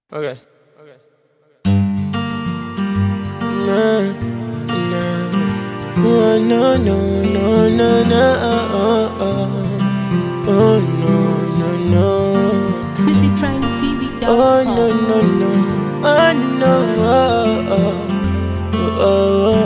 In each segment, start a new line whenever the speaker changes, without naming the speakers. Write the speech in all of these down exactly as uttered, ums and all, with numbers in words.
Okay. Okay. No, no, oh, no, no, no, no, no, oh, oh, oh, no, no, no.
City Train T V dot com.
Oh, no, no, no, oh, no, oh, oh, oh,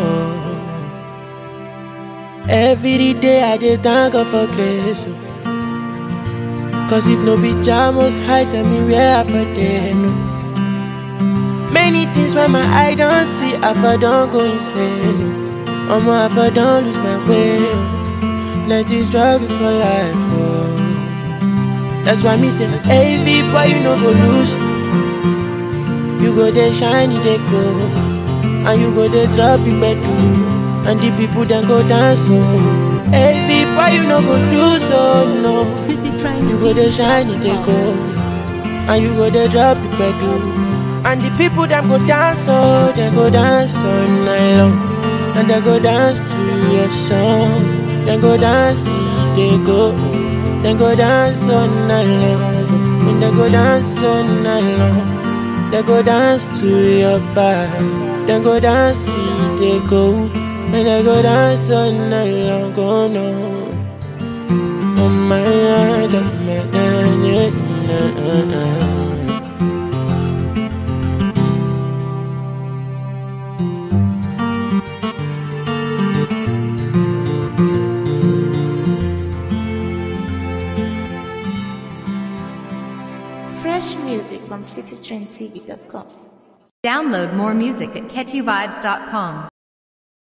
oh. Every day I dey thank God for grace, oh. Cause if no be Jah most high, tell me where I for dey, no. Many things when my eye don't see, I for don't go insane. Omo, I for don't lose my way. Plenty struggles for life, oh. That's why me say, hey, V boy, you no go lose. You go there shine, you dey go, and you go there drop it better, and the people then go dance, oh. Hey, V boy, you no go lose, oh no.
City Train
You go there shine, you dey go, and you go there drop it better. And the people them go dance, oh, they go dance all night long. And they go dance to your song. They go dance, they go. They go dance all night long. And they go dance all night long. They go dance to your vibe. They go dance, they go. And they go dance all night long, oh no. Oh my God, oh my God,
Fresh music from city train T V dot com.
Download more music at catchy vibes dot com.